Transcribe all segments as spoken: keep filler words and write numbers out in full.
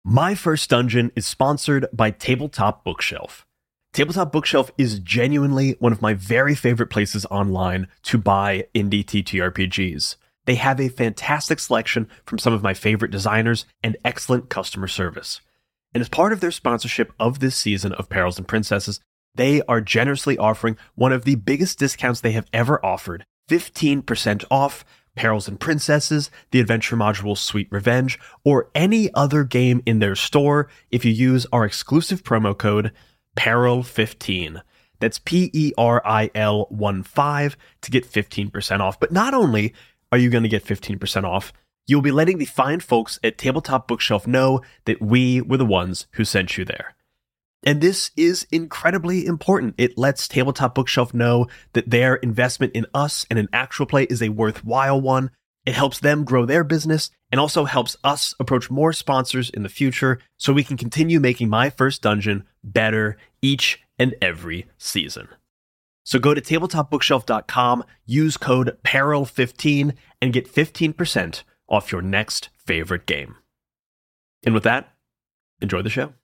My First Dungeon is sponsored by Tabletop Bookshelf. Tabletop Bookshelf is genuinely one of my very favorite places online to buy indie T T R P Gs. They have a fantastic selection from some of my favorite designers and excellent customer service. And as part of their sponsorship of this season of Perils and Princesses, they are generously offering one of the biggest discounts they have ever offered, fifteen percent off Perils and Princesses, the adventure module Sweet Revenge, or any other game in their store if you use our exclusive promo code Peril fifteen. That's P E R I L one five to get fifteen percent off. But not only are you going to get fifteen percent off, you'll be letting the fine folks at Tabletop Bookshelf know that we were the ones who sent you there. And this is incredibly important. It lets Tabletop Bookshelf know that their investment in us and in Actual Play is a worthwhile one. It helps them grow their business and also helps us approach more sponsors in the future so we can continue making My First Dungeon better each and every season. So go to tabletop bookshelf dot com, use code Peril fifteen, and get fifteen percent off your next favorite game. And with that, enjoy the show.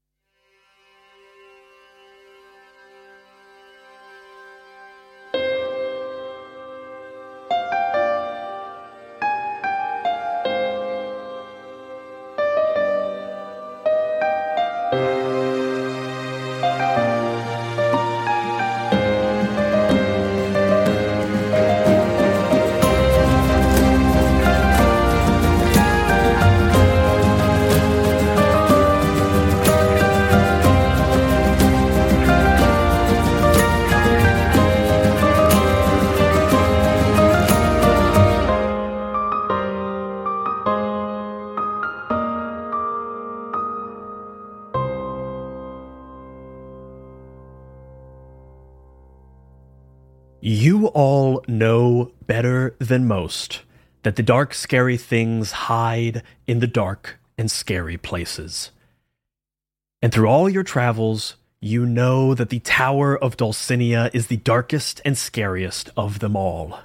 You all know better than most that the dark, scary things hide in the dark and scary places. And through all your travels, you know that the Tower of Dulcinea is the darkest and scariest of them all.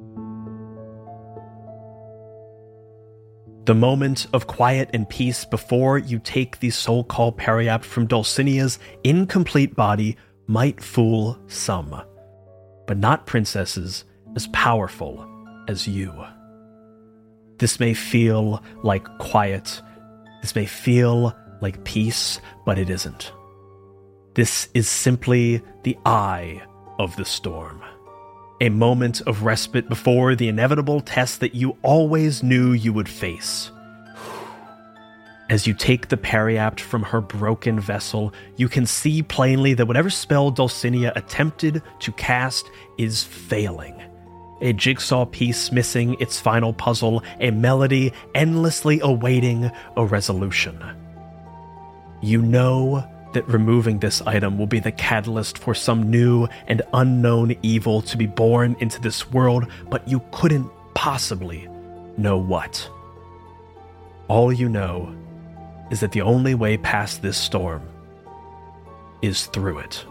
The moment of quiet and peace before you take the soul call periapt from Dulcinea's incomplete body might fool some, but not princesses as powerful as you. This may feel like quiet, this may feel like peace, but it isn't. This is simply the eye of the storm. A moment of respite before the inevitable test that you always knew you would face. As you take the periapt from her broken vessel, you can see plainly that whatever spell Dulcinea attempted to cast is failing. A jigsaw piece missing its final puzzle, a melody endlessly awaiting a resolution. You know that removing this item will be the catalyst for some new and unknown evil to be born into this world, but you couldn't possibly know what. All you know is that the only way past this storm is through it.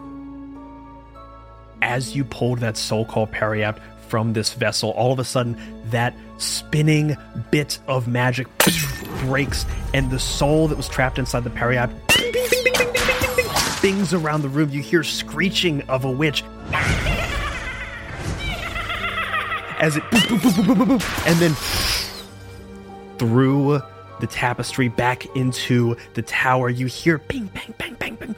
As you pulled that soul call periapt from this vessel, all of a sudden that spinning bit of magic breaks, and the soul that was trapped inside the periapt bings around the room. You hear screeching of a witch as it and then through the tapestry back into the tower, you hear bing, bang, bang, bang, bang,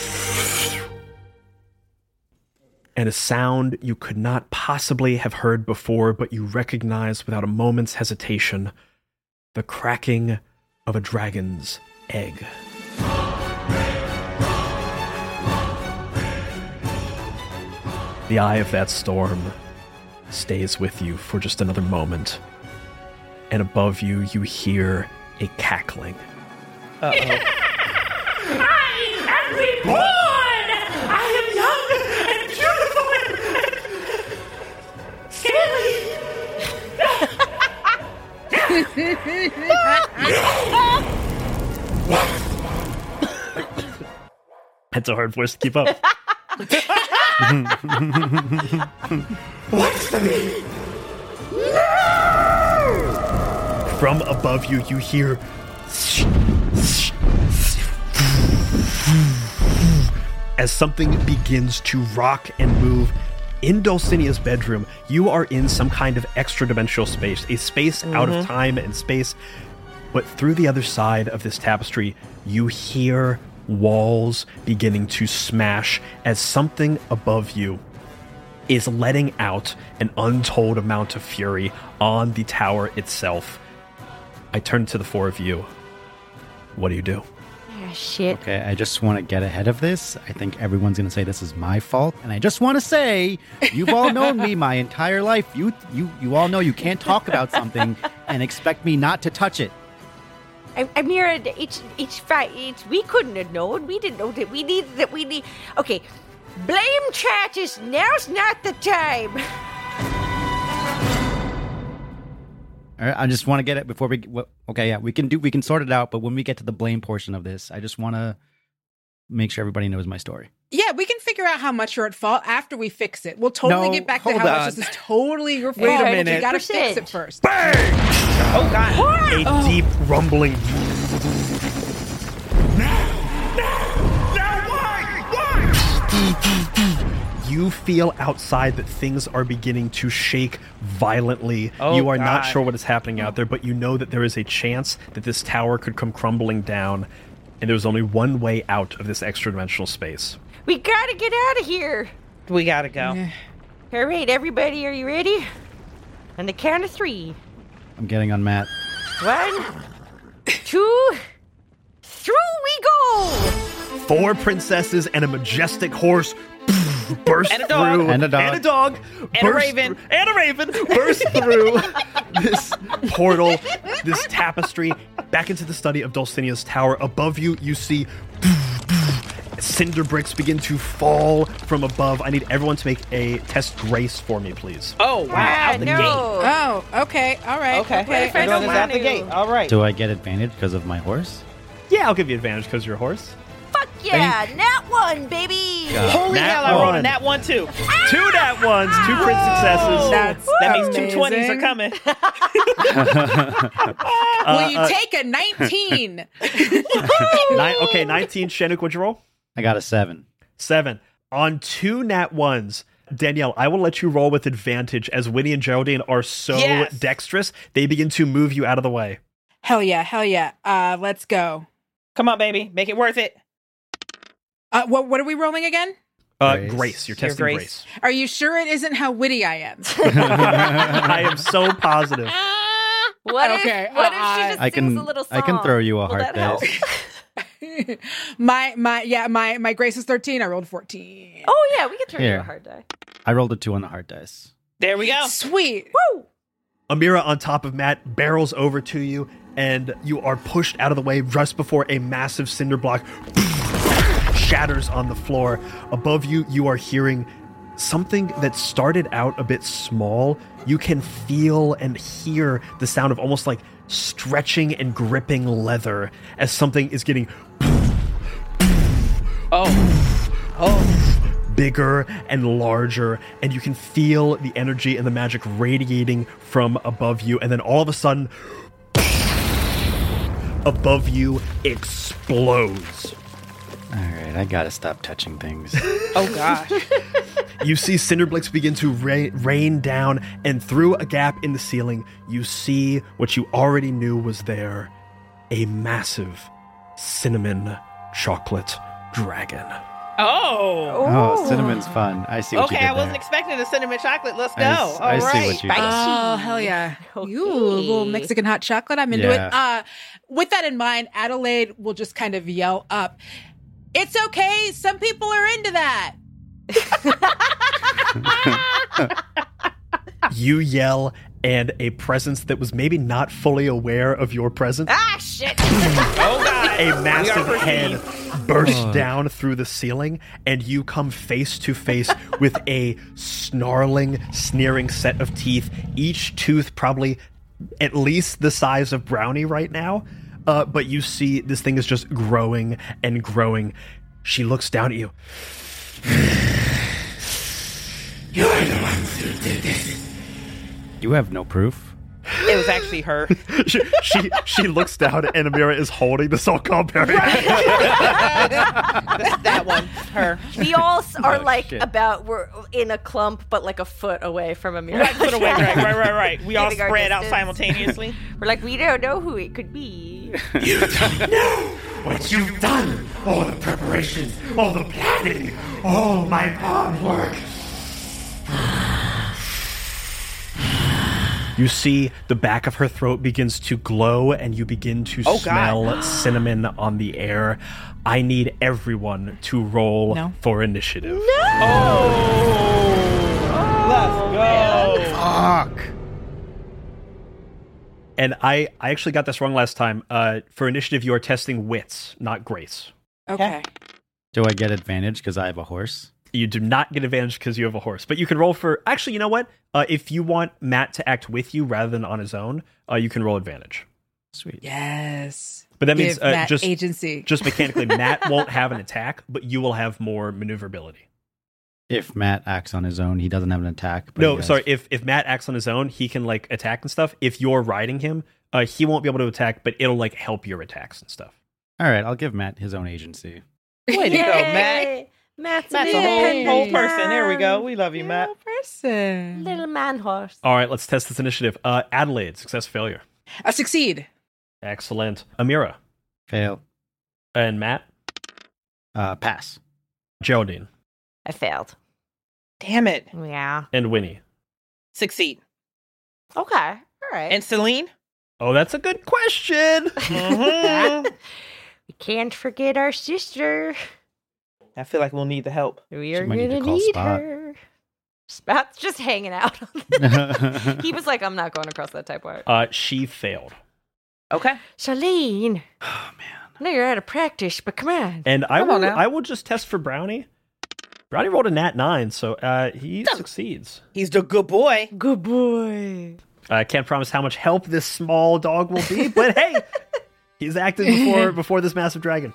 and a sound you could not possibly have heard before, but you recognize without a moment's hesitation, the cracking of a dragon's egg. The eye of that storm stays with you for just another moment, and above you, you hear a cackling. Uh-oh. I am reborn! I am young and beautiful and scary. That's a hard voice to keep up. What's the meaning? From above you, you hear as something begins to rock and move in Dulcinia's bedroom. You are in some kind of extra-dimensional space, a space mm-hmm. out of time and space. But through the other side of this tapestry, you hear walls beginning to smash as something above you is letting out an untold amount of fury on the tower itself. I turn to the four of you. What do you do? Ah, shit. Okay, I just want to get ahead of this. I think everyone's going to say this is my fault. And I just want to say, you've all known me my entire life. You you, you all know you can't talk about something and expect me not to touch it. I, Amira, it's it's fine. It's we couldn't have known. We didn't know that we needed that we need. Okay, blame Chatis. Now's not the time. All right, I just want to get it before we. Well, okay, yeah, we can do. We can sort it out. But when we get to the blame portion of this, I just want to make sure everybody knows my story. Yeah, we can figure out how much you're at fault after we fix it. We'll totally No, get back to hold how on. much this is totally your fault. Wait a but minute. You gotta fix Percent. it first. Bang! Oh, God. A Oh. deep rumbling. Now why? Why? You feel outside that things are beginning to shake violently. Oh, you are not God. sure what is happening out there, but you know that there is a chance that this tower could come crumbling down, and there's only one way out of this extra-dimensional space. We gotta get out of here. We gotta go. All right, everybody, are you ready? On the count of three. I'm getting on Matt. One, two, through we go. Four princesses and a majestic horse burst And a dog. through. And a dog. And a dog. And a burst raven. through- and a raven. Burst through this portal, this tapestry, back into the study of Dulcinia's tower. Above you, you see cinder bricks begin to fall from above. I need everyone to make a test grace for me, please. Oh, wow. Ah, Out the no. gate. Oh, okay, all right. Okay. What if I We're don't doing this out want the to? gate. All right. Do I get advantage because of my horse? Yeah, I'll give you advantage because you're a horse. Fuck yeah, nat one, baby. God. Holy Nat hell, I rolled one. a nat one, too. Two nat ones, two crit successes. That's That means two amazing. twenties are coming. Will you take a nineteen? Nine, okay, nineteen. Shanuk, what'd you roll? I got a seven. Seven. On two nat ones, Danielle, I will let you roll with advantage as Winnie and Geraldine are so Yes. dexterous, they begin to move you out of the way. Hell yeah, hell yeah. Uh, let's go. Come on, baby. Make it worth it. Uh, what what are we rolling again? Uh, Grace. grace. You're Your testing grace. grace. Are you sure it isn't how witty I am? I am so positive. What Okay, if? What uh, if she just I sings can a little song? I can throw you a Will heart that help? dice. my my yeah my my grace is thirteen. I rolled fourteen. Oh yeah, we can throw you Here. a hard die. I rolled a two on the heart dice. There we go. Sweet. Woo! Amira on top of Matt barrels over to you, and you are pushed out of the way just before a massive cinder block shatters on the floor. Above you, you are hearing something that started out a bit small. You can feel and hear the sound of almost like stretching and gripping leather as something is getting Oh. Oh. bigger and larger, and you can feel the energy and the magic radiating from above you, and then all of a sudden above you explodes. All right, I gotta stop touching things. Oh, gosh. You see Cinderblix begin to ra- rain down, and through a gap in the ceiling, you see what you already knew was there, a massive cinnamon chocolate dragon. Oh. Oh, cinnamon's fun. I see what Okay, you did I wasn't there. expecting a cinnamon chocolate. Let's go. I All s- I see right. what you did. Oh hell yeah! Okay. You little Mexican hot chocolate. I'm into Yeah. it. Uh, with that in mind, Adelaide will just kind of yell up, "It's okay. Some people are into that." You yell, and a presence that was maybe not fully aware of your presence, Ah shit! Oh, God. a massive We are head bursts down through the ceiling, and you come face to face with a snarling, sneering set of teeth, each tooth probably at least the size of Brownie right now. Uh, but you see this thing is just growing and growing. She looks down at you. You have no proof. It was actually her. she, she she looks down and Amira is holding the salt berry. That's that one. Her. We all s- are Oh, like shit. about we're in a clump, but like a foot away from a mirror. Right, put away, right, right, right, right. We all Keeping our spread out distance. simultaneously. We're like, we don't know who it could be. You don't know what you've done. All the preparations, all the planning, all my hard work. You see the back of her throat begins to glow and you begin to Oh, God. smell cinnamon on the air. I need everyone to roll No. for initiative. Let's go. Fuck. And I, I actually got this wrong last time. Uh, for initiative, you are testing wits, not grace. Okay. Do I get advantage because I have a horse? You do not get advantage because you have a horse, but you can roll for. Actually, you know what? Uh, if you want Matt to act with you rather than on his own, uh, you can roll advantage. Sweet. Yes. But that means Give uh, Matt just agency. just mechanically, Matt won't have an attack, but you will have more maneuverability. If Matt acts on his own, he doesn't have an attack. But he No, has- sorry. If if Matt acts on his own, he can like attack and stuff. If you're riding him, uh, he won't be able to attack, but it'll like help your attacks and stuff. All right, I'll give Matt his own agency. Way to go, Matt. Yay! Matt's, Matt's a a whole, independent whole person. There we go. man. We love you, Matt. person. Little man horse. All right, let's test this initiative. Uh, Adelaide, success, failure. I succeed. Excellent. Amira Fail. and Matt, Uh, pass. Geraldine I failed. Damn it. Yeah. and Winnie. Succeed. Okay. All right. And Celine? Oh, that's a good question. Mhm. we can't forget our sister. I feel like we'll need the help. We are might need gonna to call need Spot. her. Spot's just hanging out. he was like, I'm not going across that type wire. Uh, she failed. Okay. Charlene. Oh man. I know you're out of practice, but come on. And I Come on will now. I will just test for Brownie. Brownie rolled a nat nine, so uh, he succeeds. He's the good boy. Good boy. I can't promise how much help this small dog will be, but hey, he's acted before before this massive dragon.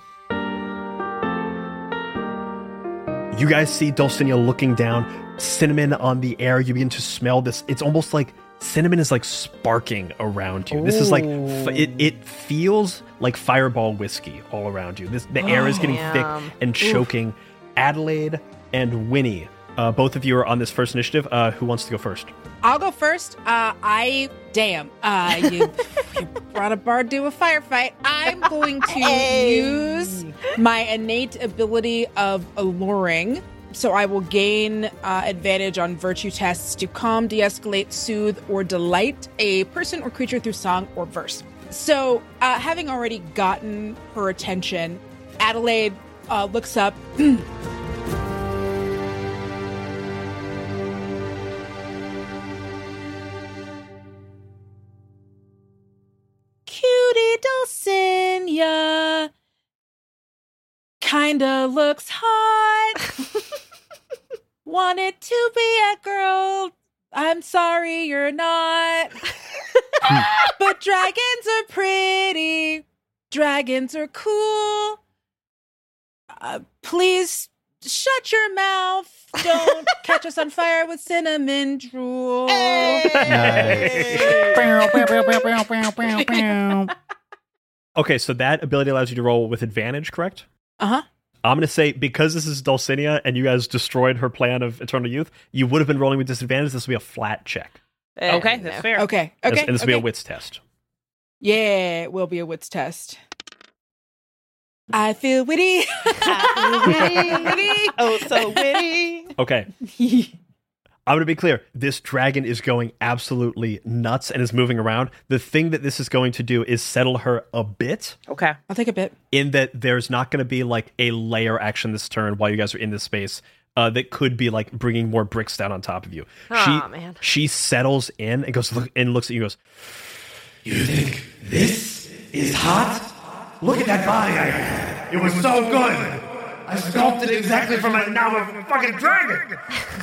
You guys see Dulcinea looking down, cinnamon on the air. You begin to smell this. It's almost like cinnamon is like sparking around you. This is like f- it. It feels like Fireball whiskey all around you. This the air is getting Yum. thick and choking. Adelaide and Winnie, uh, both of you are on this first initiative. Uh, who wants to go first? I'll go first. Uh, I damn. Uh, you, you brought a bard to a firefight. I'm going to use my innate ability of alluring. So I will gain uh, advantage on virtue tests to calm, de-escalate, soothe, or delight a person or creature through song or verse. So, uh, having already gotten her attention, Adelaide uh, looks up. Cutie Dulcinea kinda looks hot. Wanted to be a girl. I'm sorry you're not. But dragons are pretty. Dragons are cool. Uh, please shut your mouth. Don't catch us on fire with cinnamon drool. Okay, so that ability allows you to roll with advantage, correct? Uh-huh. I'm going to say, because this is Dulcinea and you guys destroyed her plan of Eternal Youth, you would have been rolling with disadvantage. This will be a flat check. Eh, Okay, no. that's fair. Okay. This- Okay. and this will be a okay. wits test. Yeah, it will be a wits test. I feel witty. witty. Oh, so witty. Okay, I'm going to be clear. This dragon is going absolutely nuts and is moving around. The thing that this is going to do is settle her a bit, Okay. I'll take a bit. in that there's not going to be like a layer action this turn while you guys are in this space uh, that could be like bringing more bricks down on top of you. Aw, she, man. she settles in and goes look, and looks at you and goes, You think this is hot? Look at that body I had. It was so good. I sculpted it exactly for my now I'm a fucking dragon.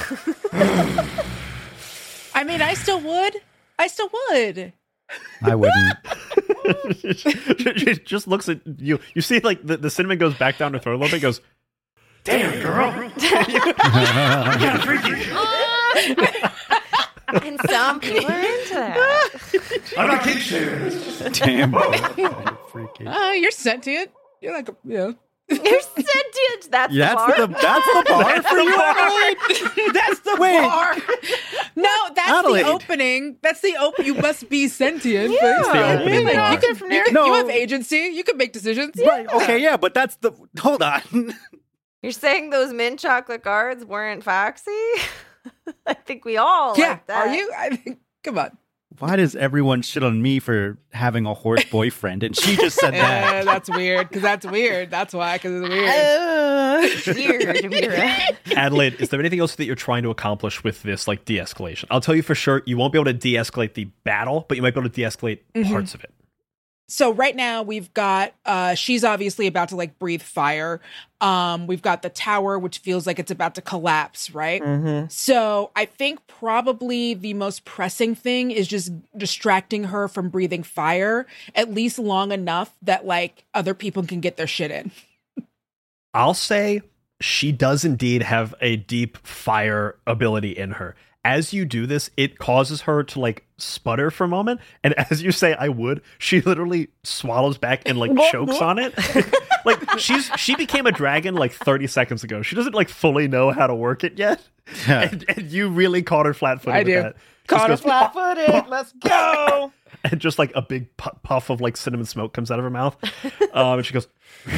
I mean, I still would. I still would. I wouldn't. she just looks at you. You see, like the, the cinnamon goes back down her throat a little bit. Goes, Damn, girl. You got freaky. And some people are into that. I'm not kink shaming. It's just- Damn. Freaky. Uh, you're sentient. You're like, a, you know. You're sentient. That's Yeah, the bar. that's the that's the bar for you, Adelaide. That's the Wait. bar. No, that's Adelaide. the opening. That's the open. You must be sentient. Yeah. It's the opening Like, bar. you can, you, can, No. you have agency. You can make decisions. Right. Okay. Yeah, but that's the. Hold on. You're saying those mint chocolate guards weren't foxy? I think we all Yeah. like that. Are you? I think. Come on. Why does everyone shit on me for having a horse boyfriend? And she just said Eh, that. that's weird. Because that's weird. That's why. Because it's weird. Weird, Amira. Adelaide, is there anything else that you're trying to accomplish with this, like, de-escalation? I'll tell you for sure, you won't be able to de-escalate the battle, but you might be able to de-escalate Mm-hmm. parts of it. So right now we've got uh she's obviously about to like breathe fire. Um we've got the tower which feels like it's about to collapse, right? Mm-hmm. So I think probably the most pressing thing is just distracting her from breathing fire at least long enough that like other people can get their shit in. I'll say she does indeed have a deep fire ability in her. As you do this, it causes her to like sputter for a moment. And as you say, I would, she literally swallows back and like chokes on it. Like she's she became a dragon like thirty seconds ago. She doesn't like fully know how to work it yet. And, and you really caught her flat-footed I with do. that. Caught her Just goes, flat-footed. Let's go. and just like a big pu- puff of like cinnamon smoke comes out of her mouth. Um, and she goes,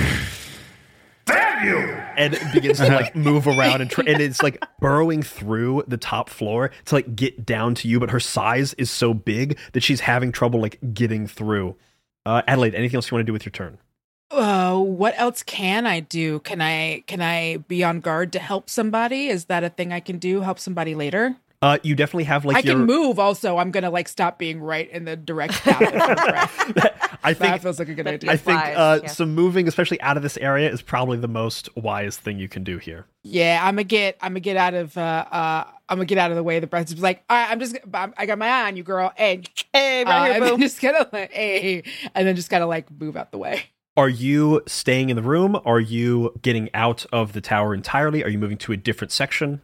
Damn you! and it begins to like move around and tr- and it's like burrowing through the top floor to like get down to you, but her size is so big that she's having trouble like getting through. Uh, Adelaide, anything else you want to do with your turn? Uh, what else can I do? Can I can I be on guard to help somebody? Is that a thing I can do? Help somebody later? Uh, you definitely have like I your. can move also. I'm gonna like stop being right in the direct path of her breath. I That think. feels like a good idea. I think Flies, uh, yeah. some moving, especially out of this area, is probably the most wise thing you can do here. Yeah, I'm gonna get I'm gonna get out of uh uh I'm gonna get out of the way. The breath is like, all right, I'm just I'm, I got my eye on you, girl. Hey, Hey, uh, right here, and then boo. just gotta like, hey, and then just gotta like move out the way. Are you staying in the room? Are you getting out of the tower entirely? Are you moving to a different section?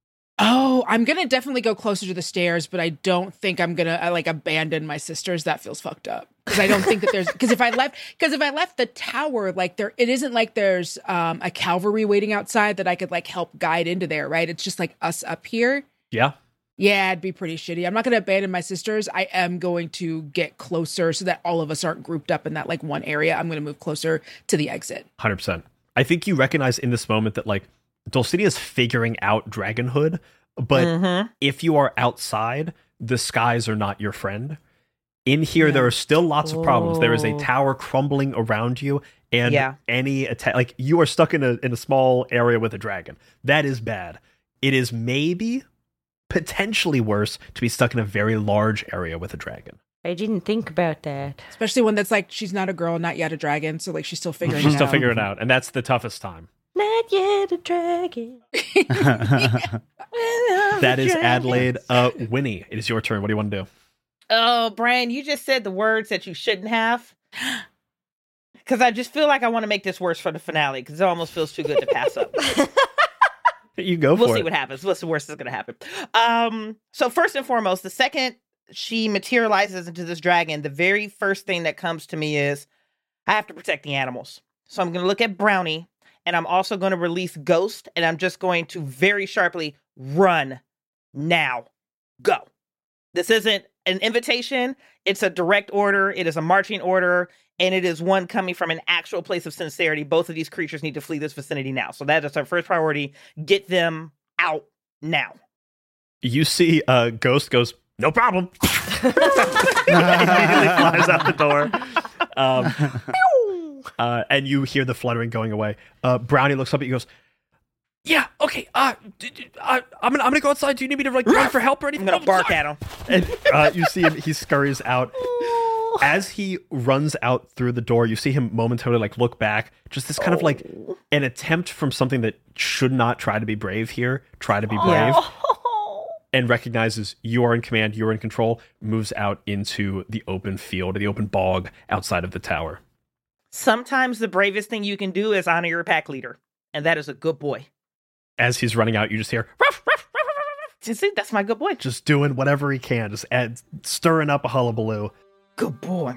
Oh, I'm gonna definitely go closer to the stairs, but I don't think I'm gonna uh, like abandon my sisters. That feels fucked up because I don't think that there's because if I left because if I left the tower, like there, it isn't like there's um a cavalry waiting outside that I could like help guide into there, right? It's just like us up here. Yeah. Yeah, it'd be pretty shitty. I'm not going to abandon my sisters. I am going to get closer so that all of us aren't grouped up in that like one area. I'm going to move closer to the exit. one hundred percent. I think you recognize in this moment that like Dulcinia is figuring out dragonhood, but Mm-hmm. if you are outside, the skies are not your friend. In here, there are still lots of problems. There is a Oh. tower crumbling around you, and Yeah. any attack, like you are stuck in a in a small area with a dragon. That is bad. It is maybe potentially worse to be stuck in a very large area with a dragon. I didn't think about that. Especially when that's like she's not a girl, not yet a dragon, so like she's still figuring She's it still out. figuring it out, and that's the toughest time. Not yet a dragon. That is Adelaide. Uh, Winnie, it is your turn. What do you want to do? Oh, Brian, you just said the words that you shouldn't have. Because I just feel like I want to make this worse for the finale because it almost feels too good to pass up. You go for We'll it. see what happens. What's the worst that's going to happen? Um, so first and foremost, the second she materializes into this dragon, the very first thing that comes to me is I have to protect the animals. So I'm going to look at Brownie, and I'm also going to release Ghost, and I'm just going to very sharply run now. Go. This isn't an invitation. It's a direct order. It is a marching order, and it is one coming from an actual place of sincerity. Both of these creatures need to flee this vicinity now. So that is our first priority. Get them out now. You see uh, Ghost goes, no problem. Immediately flies out the door. Um, uh, and you hear the fluttering going away. Uh, Brownie looks up at you and goes, yeah, okay, uh, d- d- uh, I'm gonna I'm gonna go outside. Do you need me to like run for help or anything? I'm going to Oh, bark sorry." at him. And uh, you see him, he scurries out. As he runs out through the door, you see him momentarily like look back. Just this kind of like an attempt from something that should not try to be brave here, try to be brave. And recognizes you are in command, you are in control, moves out into the open field, the open bog outside of the tower. Sometimes the bravest thing you can do is honor your pack leader. And that is a good boy. As he's running out, you just hear, ruff, ruff, ruff, ruff, ruff, See, that's my good boy. Just doing whatever he can, just add, stirring up a hullabaloo. Good boy.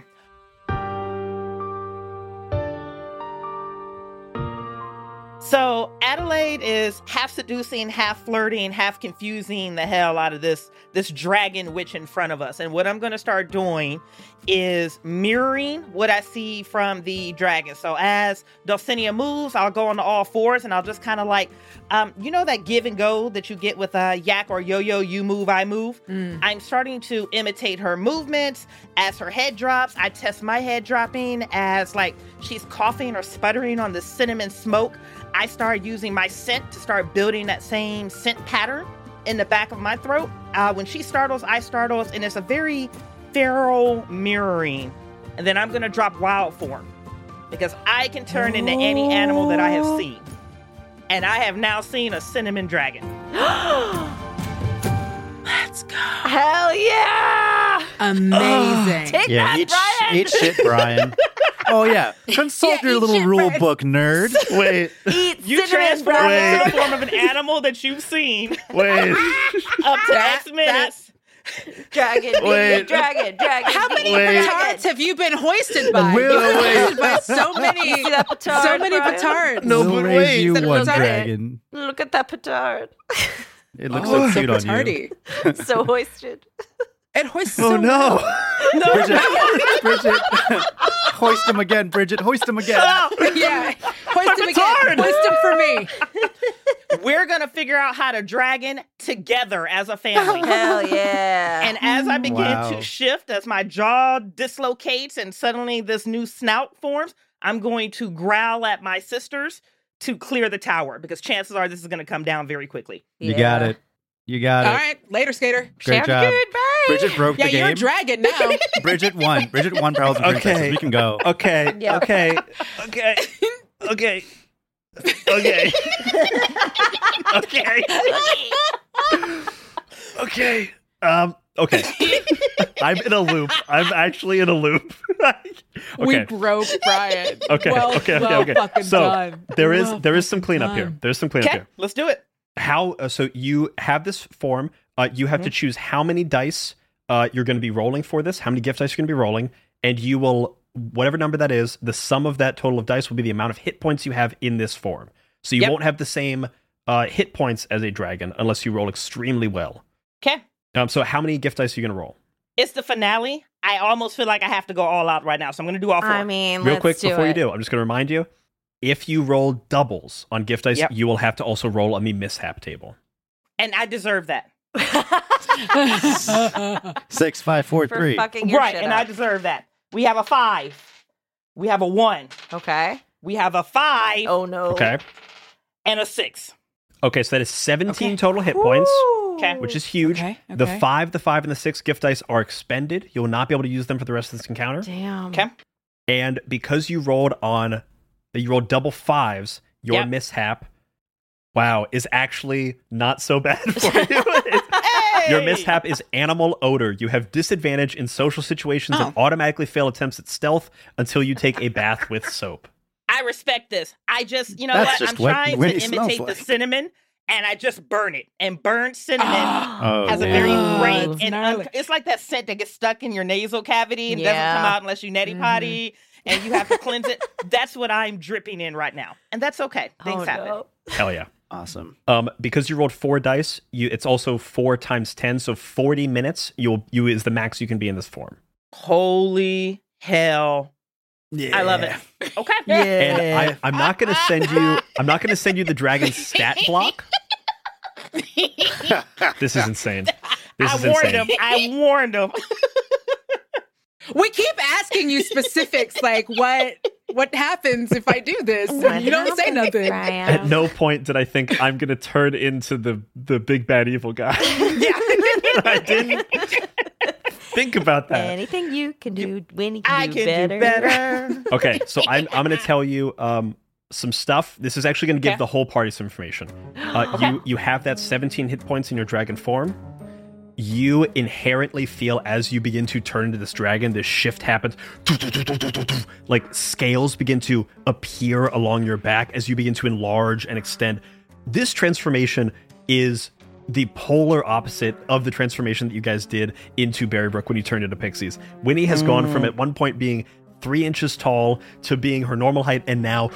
So Adelaide is half seducing, half flirting, half confusing the hell out of this this dragon witch in front of us. And what I'm going to start doing is mirroring what I see from the dragon. So as Dulcinea moves, I'll go on all fours and I'll just kind of like, um, you know, that give and go that you get with a yak or yo-yo, you move, I move. Mm. I'm starting to imitate her movements as her head drops. I test my head dropping as like she's coughing or sputtering on the cinnamon smoke. I start using my scent to start building that same scent pattern in the back of my throat. Uh, when she startles, I startles, and it's a very feral mirroring. And then I'm going to drop wild form because I can turn oh. into any animal that I have seen. And I have now seen a cinnamon dragon. Let's go. Hell yeah! Amazing. Take yeah, that, eat, Brian! eat shit, Brian. Oh, yeah. Consult Yeah, your eat little shit, rule Brian. book, nerd. Wait, Eat You cinnamon, transform Brian. into the form of an animal that you've seen wait. up to That- X minutes. Dragon, be Wait. a dragon, dragon. How be many a Wait. petards have you been hoisted by? Will- You've been wait. hoisted by so many, See that petard, so many Brian? petards. No, we'll but raise wait. you Is that one retarded? dragon. Look at that petard. It looks Oh, so so cute on you. petardy. So hoisted. It hoists Oh so no. Bridget, Bridget, hoist him again, Bridget, hoist him again. well. Yeah. Hoist him again. Hoist him for me. We're going to figure out how to dragon together as a family. Hell yeah. And as I begin Wow. to shift, as my jaw dislocates and suddenly this new snout forms, I'm going to growl at my sisters to clear the tower because chances are this is going to come down very quickly. You got it. You got All it. right. Later, skater. Great Sounds job. good, bye. Bridget broke Yeah, the you're a game. dragon now. Bridget won. Bridget won Pearls and Princesses. Okay. We can go. Okay, Yeah. okay, okay, okay, okay, okay, okay. Um, okay. I'm in a loop. I'm actually in a loop. We okay. broke Brian. Okay, Well, okay, okay, well okay. fucking So done. there is Well there is some fucking cleanup here. done. There's some cleanup Okay, here. let's do it. How? Uh, so you have this form. Uh, you have to choose how many dice uh, you're going to be rolling for this. How many gift dice you're going to be rolling, and you will whatever number that is. The sum of that total of dice will be the amount of hit points you have in this form. So you Yep. won't have the same uh, hit points as a dragon unless you roll extremely well. Okay. Um, so how many gift dice are you going to roll? It's the finale. I almost feel like I have to go all out right now, so I'm going to do all four. I mean, Real let's quick do before it. you do, I'm just going to remind you: if you roll doubles on gift dice, Yep. you will have to also roll on the mishap table. And I deserve that. Six, five, four, For three. fucking your Right, shit and up. I deserve that. We have a five. We have a one. Okay. We have a five Oh no. Okay. and a six. Okay, so that is seventeen Okay. total hit points. Ooh. Okay. Which is huge. Okay, The okay. five, the five, and the six gift dice are expended. You will not be able to use them for the rest of this encounter. Damn. Okay. And because you rolled on, you rolled double fives, your Yep. mishap, wow, is actually not so bad for you. Hey! Your mishap is animal odor. You have disadvantage in social situations and Oh. automatically fail attempts at stealth until you take a bath with soap. I respect this. I just, you know That's what? just I'm what trying Winnie to imitate smells the like. cinnamon, and I just burn it. And burnt cinnamon Oh, has a man. very Oh, rank it's and gnarly. un- it's like that scent that gets stuck in your nasal cavity and Yeah. doesn't come out unless you neti potty and you have to cleanse it. That's what I'm dripping in right now, and that's okay. Things Oh, happen. no. Hell yeah. Awesome. Um, because you rolled four dice, you it's also four times ten, so forty minutes. You'll you is the max you can be in this form. Holy hell! Yeah. I love it. Okay. And I, I'm not going to send you. I'm not going to send you the dragon stat block. This is insane. This I is warned insane. him. I warned him. We keep asking you specifics, like what what happens if I do this, and you don't say nothing. At no point did I think I'm going to turn into the the big bad evil guy. Yeah. I didn't think about that. Anything you can do, Winnie can I do can better. do better. Okay, so I'm I'm going to tell you um some stuff. This is actually going to give Okay. the whole party some information. Uh, Okay. You you have that seventeen hit points in your dragon form. You inherently feel as you begin to turn into this dragon, this shift happens. Like scales begin to appear along your back as you begin to enlarge and extend. This transformation is the polar opposite of the transformation that you guys did into Berrybrook when you turned into pixies. Winnie has mm. gone from at one point being three inches tall to being her normal height, and now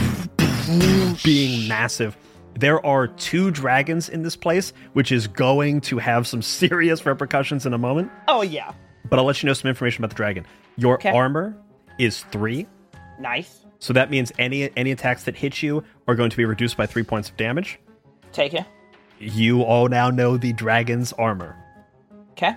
being massive. There are two dragons in this place, which is going to have some serious repercussions in a moment. Oh, yeah. But I'll let you know some information about the dragon. Your okay. armor is three. Nice. So that means any any attacks that hit you are going to be reduced by three points of damage. Take it. You all now know the dragon's armor. Okay.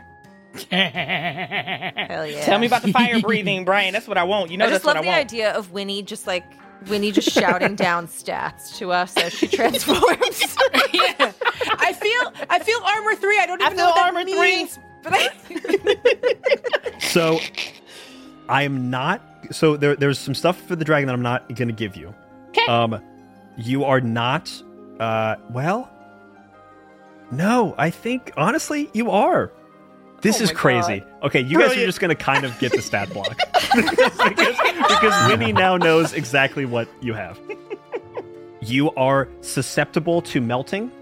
Hell yeah. Tell me about the fire breathing, Brian. That's what I want. You know, I just that's love what the I want. idea of Winnie just like Winnie just shouting down stats to us as she transforms. Yeah. I feel I feel armor three. I don't even I know what that armor means. three. But I... So I'm not. So there, there's some stuff for the dragon that I'm not going to give you. Okay. Um, you are not. Uh, well, no. I think honestly, you are. This oh is crazy. God. Okay, you guys are just going to kind of get the stat block because, because, because Winnie now knows exactly what you have. You are susceptible to melting.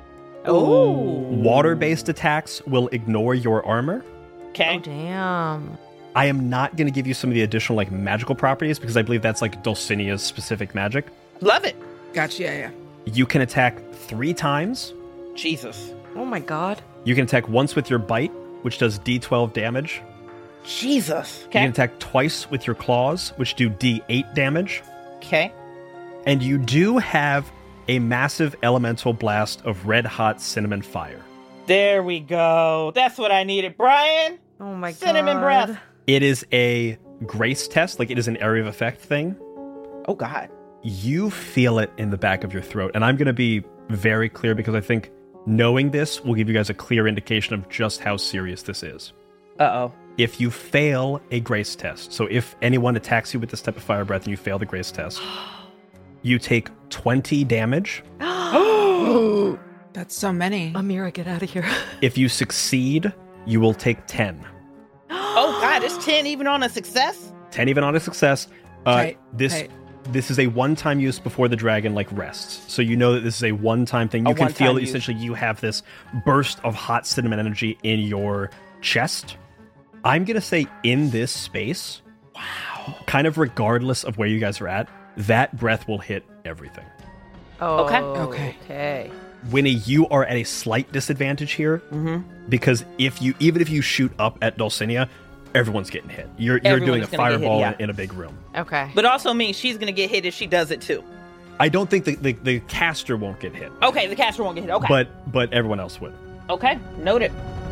Oh. Water-based attacks will ignore your armor. Okay. Oh, damn. I am not going to give you some of the additional like magical properties because I believe that's like Dulcinia's specific magic. Love it. Gotcha, yeah, yeah. You can attack three times. Jesus. Oh my God. You can attack once with your bite, which does D twelve damage. Jesus. You Okay. can attack twice with your claws, which do D eight damage. Okay. And you do have a massive elemental blast of red hot cinnamon fire. There we go. That's what I needed, Brian. Oh my Cinnamon God. breath. It is a grace test, like it is an area of effect thing. Oh, God. You feel it in the back of your throat. And I'm going to be very clear because I think knowing this will give you guys a clear indication of just how serious this is. Uh-oh. If you fail a grace test, so if anyone attacks you with this type of fire breath and you fail the grace test, you take twenty damage. Oh, that's so many. Amira, get out of here. If you succeed, you will take ten. Oh, God. It's ten even on a success? ten even on a success. Uh, Tight, this tight. this is a one-time use before the dragon like rests. So you know that this is a one-time thing. A You can feel one-time that use. essentially you have this burst of hot cinnamon energy in your chest. I'm going to say in this space, wow, kind of regardless of where you guys are at, that breath will hit everything. Oh, Okay. Okay. Okay. Winnie, you are at a slight disadvantage here Mm-hmm. because if you even if you shoot up at Dulcinia, everyone's getting hit. You're you're Everyone doing a is gonna get hit, fireball yeah. in, in a big room. Okay. But also means she's going to get hit if she does it, too. I don't think the, the, the caster won't get hit, Okay, the caster won't get hit. Okay. but but everyone else would. Okay. Noted.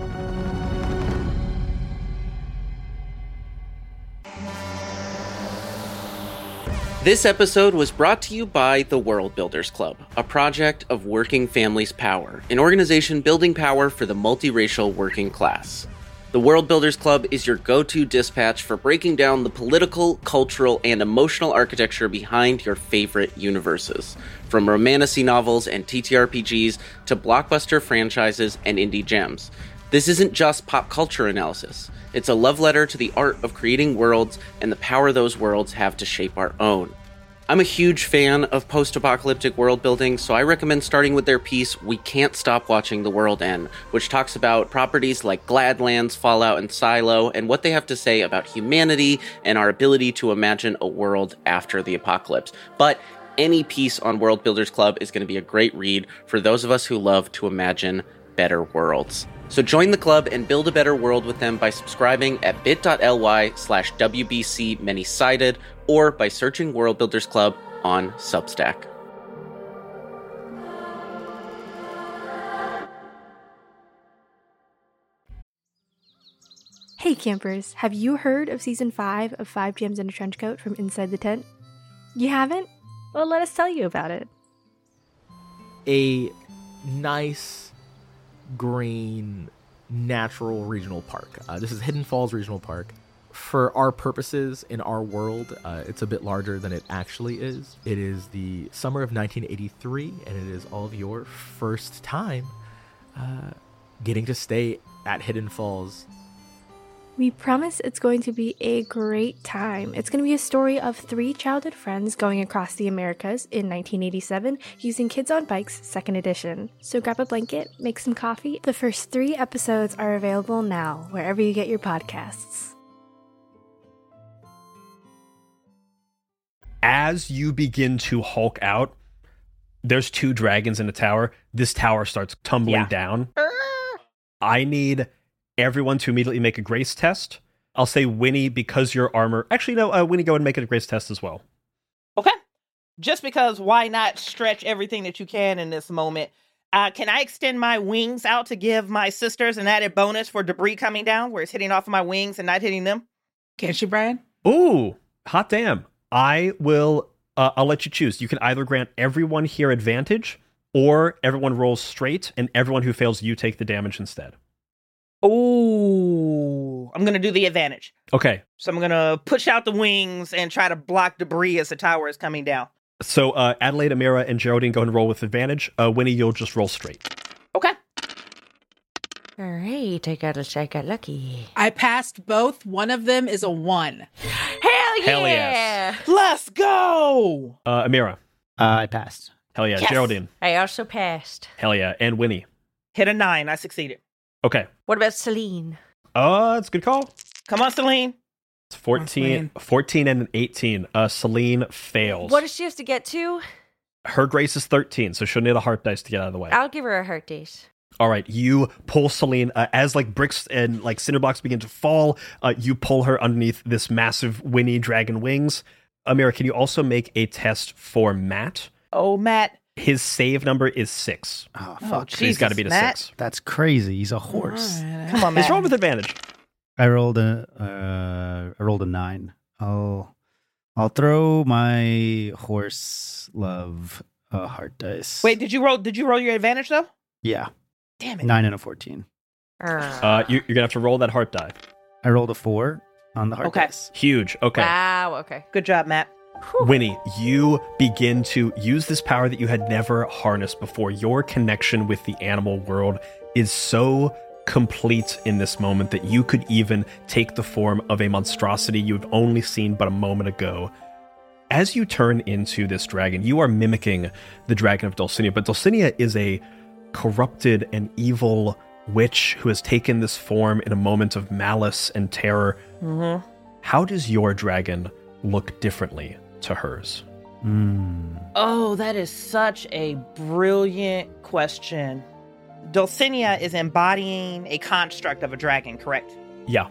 This episode was brought to you by the World Builders Club, a project of Working Families Power, an organization building power for the multiracial working class. The World Builders Club is your go-to dispatch for breaking down the political, cultural, and emotional architecture behind your favorite universes, from romantasy novels and T T R P Gs to blockbuster franchises and indie gems. This isn't just pop culture analysis. It's a love letter to the art of creating worlds and the power those worlds have to shape our own. I'm a huge fan of post-apocalyptic world building, so I recommend starting with their piece, We Can't Stop Watching the World End, which talks about properties like Gladlands, Fallout, and Silo, and what they have to say about humanity and our ability to imagine a world after the apocalypse. But any piece on World Builders Club is going to be a great read for those of us who love to imagine better worlds. So join the club and build a better world with them by subscribing at bit.ly slash WBC Many-Sided or by searching World Builders Club on Substack. Hey campers, have you heard of season five of Five Gems in a Trench Coat from Inside the Tent? You haven't? Well, let us tell you about it. A nice green natural regional park. Uh, this is Hidden Falls Regional Park. For our purposes in our world, uh, it's a bit larger than it actually is. It is the summer of nineteen eighty-three, and it is all of your first time uh, getting to stay at Hidden Falls We promise it's going to be a great time. It's going to be a story of three childhood friends going across the Americas in nineteen eighty-seven using Kids on Bikes second edition. So grab a blanket, make some coffee. The first three episodes are available now, wherever you get your podcasts. As you begin to hulk out, there's two dragons in a tower. This tower starts tumbling Yeah. down. I need everyone to immediately make a grace test. I'll say Winnie, because your armor... Actually, no, uh, Winnie, go ahead and make it a grace test as well. Okay. Just because why not stretch everything that you can in this moment? Uh, can I extend my wings out to give my sisters an added bonus for debris coming down where it's hitting off of my wings and not hitting them? Can't you, Brian? Ooh, hot damn. I will... Uh, I'll let you choose. You can either grant everyone here advantage, or everyone rolls straight, and everyone who fails, you take the damage instead. Ooh, I'm going to do the advantage. Okay. So I'm going to push out the wings and try to block debris as the tower is coming down. So uh, Adelaide, Amira, and Geraldine go and roll with advantage. Uh, Winnie, you'll just roll straight. Okay. All right, I got I got lucky. I passed both. One of them is a one. Hell yeah! Hell yes. Let's go! Uh, Amira. Uh, I passed. Hell yeah. Yes. Geraldine. I also passed. Hell yeah. And Winnie. Hit a nine. I succeeded. Okay. What about Celine? Uh, it's a good call. Come on, Celine. It's fourteen, fourteen and an eighteen. Uh, Celine fails. What does she have to get to? Her grace is thirteen, so she'll need a heart dice to get out of the way. I'll give her a heart date. All right, you pull Celine uh, as like bricks and like cinder blocks begin to fall. Uh, you pull her underneath this massive Winnie dragon wings. Amira, can you also make a test for Matt? Oh, Matt. His save number is six. Oh, Oh, fuck. So he's got to beat a Matt. six. That's crazy. He's a horse. Come on, Matt. He's rolling with advantage. I rolled a uh, I rolled a nine. I'll I'll throw my horse love a heart dice. Wait, did you roll? Did you roll your advantage though? Yeah, Damn it! nine and a fourteen. Uh, you, you're gonna have to roll that heart die. I rolled a four on the heart Okay. dice. Huge. Okay. Wow, okay. Good job, Matt. Winnie, you begin to use this power that you had never harnessed before. Your connection with the animal world is so complete in this moment that you could even take the form of a monstrosity you've only seen but a moment ago. As you turn into this dragon, you are mimicking the dragon of Dulcinea, but Dulcinea is a corrupted and evil witch who has taken this form in a moment of malice and terror. Mm-hmm. How does your dragon look differently to hers? Mm. Oh, that is such a brilliant question. Dulcinea is embodying a construct of a dragon, correct? Yeah.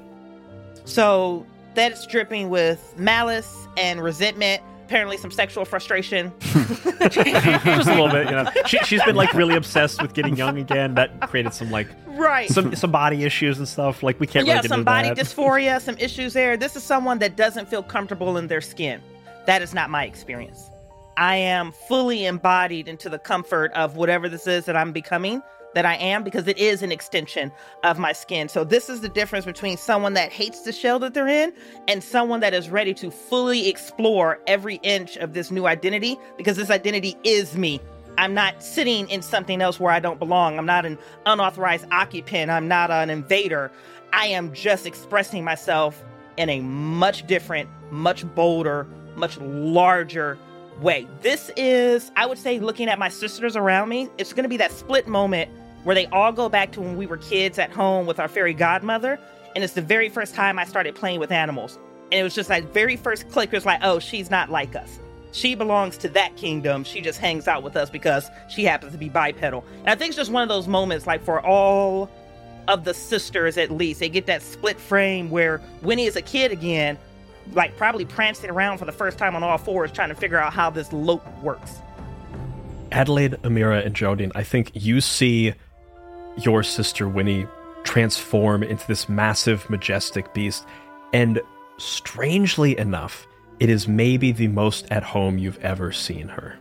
So that's dripping with malice and resentment, apparently some sexual frustration. Just a little bit, you know. She, she's been like really obsessed with getting young again. That created some like Right. some some body issues and stuff. Like we can't yeah, really get some into body that. dysphoria, some issues there. This is someone that doesn't feel comfortable in their skin. That is not my experience. I am fully embodied into the comfort of whatever this is that I'm becoming, that I am, because it is an extension of my skin. So this is the difference between someone that hates the shell that they're in and someone that is ready to fully explore every inch of this new identity, because this identity is me. I'm not sitting in something else where I don't belong. I'm not an unauthorized occupant. I'm not an invader. I am just expressing myself in a much different, much bolder, much larger way. This is, I would say, looking at my sisters around me, it's going to be that split moment where they all go back to when we were kids at home with our fairy godmother. And it's the very first time I started playing with animals. And it was just like very first click, it was like, oh, she's not like us. She belongs to that kingdom. She just hangs out with us because she happens to be bipedal. And I think it's just one of those moments, like for all of the sisters at least, they get that split frame where Winnie is a kid again, like probably prancing around for the first time on all fours, trying to figure out how this lope works. Adelaide, Amira, and Geraldine, I think you see your sister Winnie transform into this massive, majestic beast, and strangely enough, it is maybe the most at home you've ever seen her.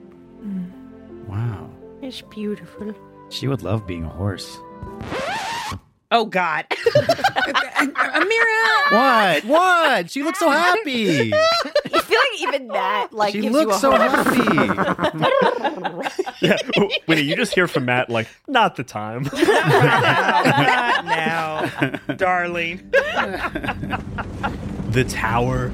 Wow. It's beautiful. She would love being a horse. Oh, God. Amira! What? What? She looks so happy. You feel like you even that like She gives you a looks so heart. happy. Yeah, Winnie, you just hear from Matt like, not the time. Not now, darling. The tower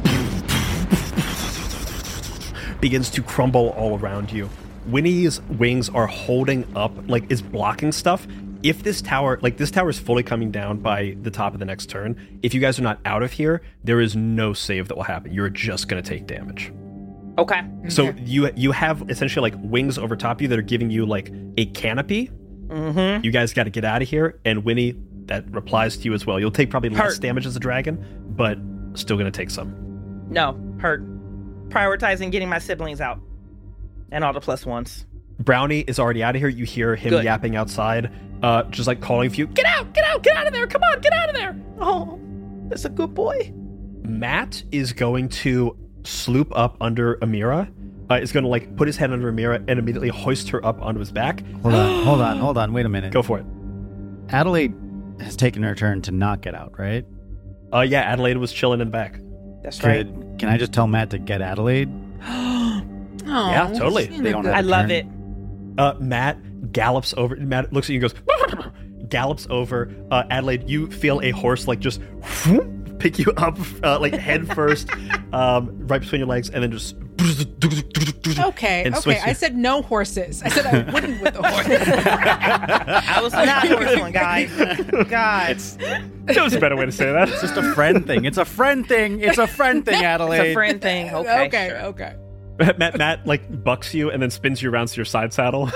begins to crumble all around you. Winnie's wings are holding up, like, is blocking stuff. If this tower, like, this tower is fully coming down by the top of the next turn, if you guys are not out of here, there is no save that will happen. You're just going to take damage. Okay. So you you have essentially, like, wings over top of you that are giving you, like, a canopy. Mm-hmm. You guys got to get out of here. And Winnie, that replies to you as well. You'll take probably less Hurt. damage as a dragon, but still going to take some. No, hurt. Prioritizing getting my siblings out. And all the plus ones. Brownie is already out of here. You hear him Good. yapping outside, uh, just like calling for you. Get out! Get out! Get out of there! Come on! Get out of there! Oh, that's a good boy. Matt is going to sloop up under Amira. Uh, is going to like put his head under Amira and immediately hoist her up onto his back. Hold on, hold on, hold on. Wait a minute. Go for it. Adelaide has taken her turn to not get out, right? Uh, yeah, Adelaide was chilling in the back. That's right. Could, can I just tell Matt to get Adelaide? Oh, Yeah, totally. They don't have I a love turn. it. Uh, Matt gallops over. Matt looks at you and goes, gallops over. Uh, Adelaide, you feel a horse like just whoop, pick you up, uh, like head first, um, right between your legs, and then just. Okay, and okay. switch I you- said no horses. I said I wouldn't with the horse. I was not horse one, guys. God. There was a better way to say that. It's just a friend thing. It's a friend thing. It's a friend thing, Adelaide. It's a friend thing. Okay. okay, sure. okay. Matt, Matt, like bucks you and then spins you around to your side saddle.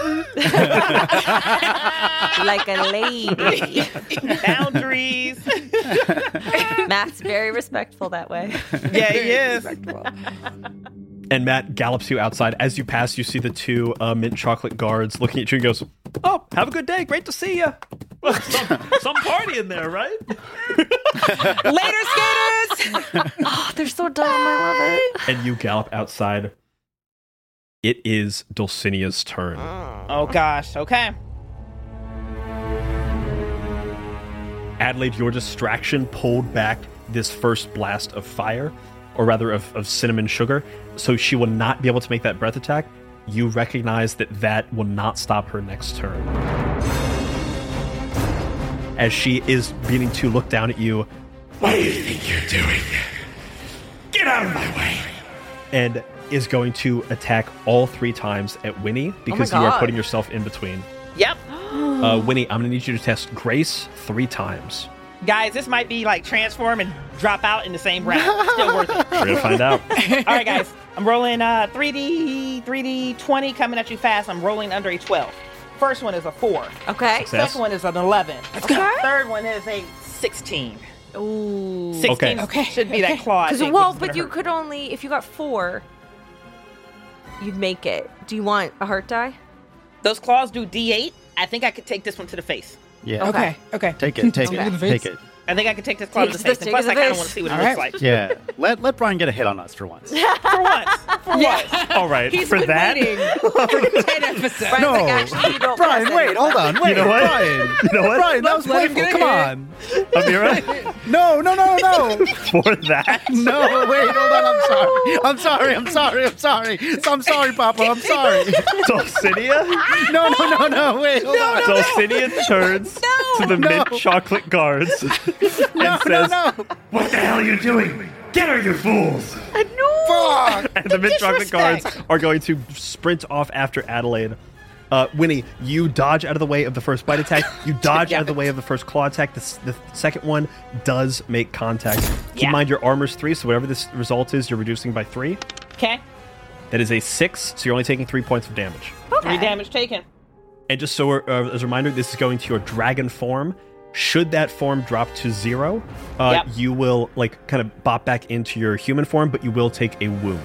Like a lady. Boundaries. Matt's very respectful that way. Yeah, he is. And Matt gallops you outside. As you pass, you see the two uh, mint chocolate guards looking at you and goes, "Oh, have a good day. Great to see you." Well, some, some party in there, right? Later, skaters. Oh, they're so dumb. I love it. And you gallop outside. It is Dulcinia's turn. Oh, gosh. Okay. Adelaide, your distraction pulled back this first blast of fire, or rather of, of cinnamon sugar, so she will not be able to make that breath attack. You recognize that that will not stop her next turn. As she is beginning to look down at you, What do you think you're doing? Get out of my way! and is going to attack all three times at Winnie, because you are God. putting yourself in between. Yep. Uh, Winnie, I'm going to need you to test Grace three times. Guys, this might be like transform and drop out in the same round. Still worth it. We're going to find out. All right, guys. I'm rolling uh, three D, three D twenty coming at you fast. I'm rolling under a twelve. First one is a four. Okay. Success. Second one is an eleven. Okay. Third one is a sixteen. Ooh. sixteen Okay. Okay, should be okay. that claw. I Because think, well, which is but gonna you hurt. could only if you got four, you'd make it. Do you want a heart die? Those claws do D eight. I think I could take this one to the face. Yeah. Okay, okay. Take it. Take Okay. it. Take it. I think I could take this claw to the Take face. the And plus, stick I to the kind of face. want to see what it All looks right. like. Yeah. Let let Brian get a hit on us for once. For once. For once. All right, He's for been that, waiting for ten episodes. Brian's No. like, actually, you don't Brian, press wait, it. hold on. Wait, You know what? Brian. you know what, Brian, that was let him playful. get a Come hit. on. Amira, No, no, no, no. for that, No, wait, hold on. I'm sorry. I'm sorry. I'm sorry. I'm sorry. I'm sorry, Papa. I'm sorry. Dulcinia, No, no, no, no. Wait, hold on. Dulcinia turns to the No. mint chocolate guards and No, no, says, no. What the hell are you doing? Get her, you fools! Fuck. and the mint chocolate guards disrespect. are going to sprint off after Adelaide. Uh, Winnie, you dodge out of the way of the first bite attack. You dodge out of the way of the first claw attack. The, s- the second one does make contact. Keep Yeah. in mind your armor's three, so whatever this result is, you're reducing by three. Okay. That is a six, so you're only taking three points of damage. Three damage taken. And just so we're, uh, as a reminder, this is going to your dragon form. Should that form drop to zero, uh, Yep. you will like kind of bop back into your human form, but you will take a wound.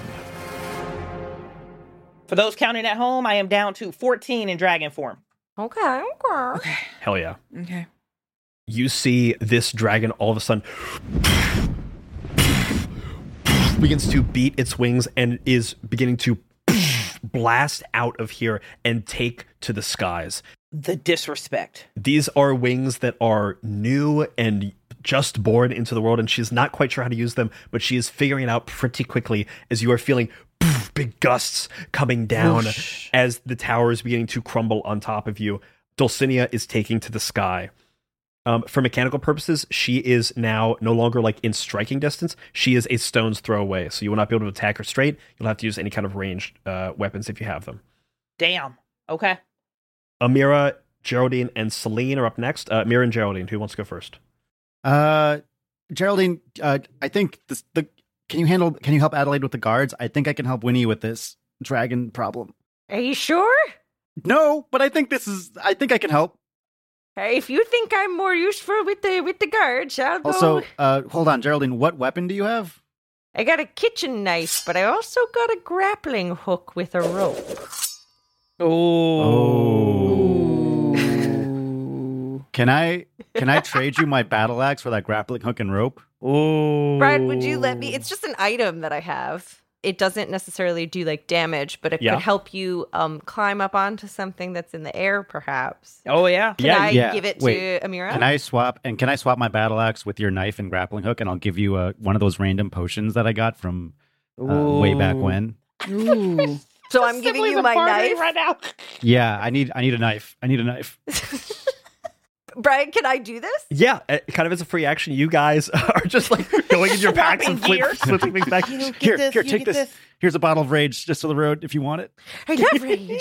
For those counting at home, I am down to fourteen in dragon form. Okay. Okay. Hell yeah. Okay. You see this dragon all of a sudden begins to beat its wings and is beginning to blast out of here and take to the skies. The disrespect. These are wings that are new and just born into the world, and she's not quite sure how to use them, but she is figuring it out pretty quickly as you are feeling poof, big gusts coming down Whoosh. As the tower is beginning to crumble on top of you. Dulcinea is taking to the sky. Um, for mechanical purposes, she is now no longer like in striking distance. She is a stone's throw away, so you will not be able to attack her straight. You'll have to use any kind of ranged uh, weapons if you have them. Damn. Okay. Amira, Geraldine, and Celine are up next. Uh, Amira and Geraldine, who wants to go first? Uh, Geraldine, uh, I think this, the can you handle? Can you help Adelaide with the guards? I think I can help Winnie with this dragon problem. Are you sure? No, but I think this is. I think I can help. If you think I'm more useful with the with the guards, I'll go. Also, uh, hold on, Geraldine. What weapon do you have? I got a kitchen knife, but I also got a grappling hook with a rope. Oh. oh. Can I can I trade you my battle axe for that grappling hook and rope? Oh. Brad, would you let me? It's just an item that I have. It doesn't necessarily do like damage, but it yeah. could help you um, climb up onto something that's in the air, perhaps. Oh yeah. Can yeah, I yeah. give it Wait, to Amira? Can I swap and can I swap my battle axe with your knife and grappling hook, and I'll give you a one of those random potions that I got from uh, way back when. Ooh. So I'm giving you my knife right now. Yeah, I need I need a knife. I need a knife. Brian, can I do this? Yeah, uh, kind of as a free action. You guys are just like going in your packs and flip, gears. flipping things back. You get Here, this, here, you take get this. this. Here's a bottle of rage just to the road if you want it. I love rage.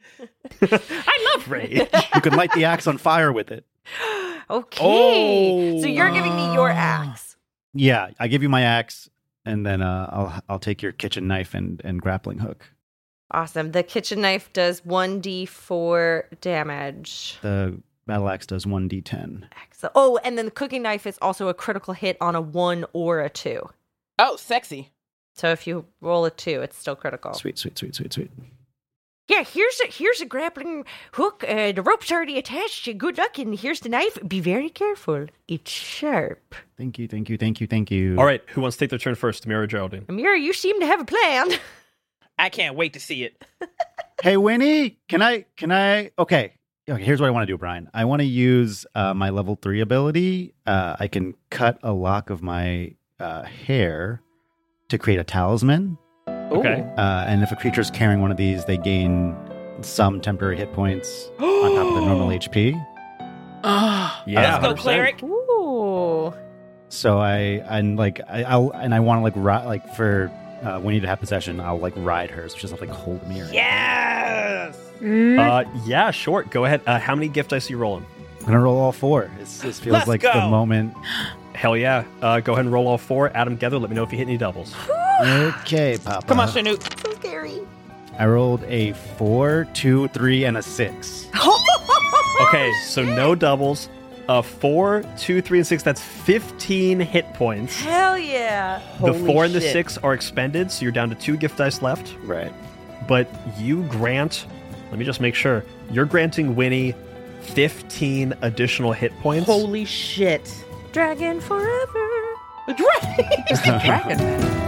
I love rage. You can light the axe on fire with it. Okay. Oh. So you're giving me your axe. Yeah, I give you my axe, and then uh, I'll I'll take your kitchen knife and, and grappling hook. Awesome. The kitchen knife does one d four damage. The battle axe does one d ten. Excellent. Oh, and then the cooking knife is also a critical hit on a one or a two. Oh, sexy. So if you roll a two, it's still critical. Sweet, sweet, sweet, sweet, sweet. Yeah, here's a here's a grappling hook. Uh, the rope's already attached. Good luck, and here's the knife. Be very careful. It's sharp. Thank you, thank you, thank you, thank you. All right, who wants to take their turn first? Amira or Geraldine? Amira, you seem to have a plan. I can't wait to see it. Hey, Winnie, can I, can I, okay. Okay, here's what I want to do, Brian. I want to use uh, my level three ability. Uh, I can cut a lock of my uh, hair to create a talisman. Okay. Uh, and if a creature's carrying one of these, they gain some temporary hit points on top of their normal H P. Oh, Yeah, let's go, one hundred percent. cleric. Ooh. So I, and like, I, I'll, and I want to like, ri- like for uh, Winnie to have possession, I'll like ride her, so she doesn't have to like hold me or anything. Yes. Uh, yeah, sure. Go ahead. Uh, how many gift dice are you rolling? I'm gonna roll all four. It's, this feels Let's like go. the moment. Hell yeah. Uh, go ahead and roll all four. Add them together. Let me know if you hit any doubles. Okay, Papa. Come on, Shanook. So scary. I rolled a four, two, three, and a six. Okay, so no doubles. Uh, four, two, three, and six. That's fifteen hit points. Hell yeah. The Holy four and the shit. six are expended, so you're down to two gift dice left. Right. But you grant, let me just make sure, you're granting Winnie fifteen additional hit points. Holy shit. Dragon forever. Just a dragon, man.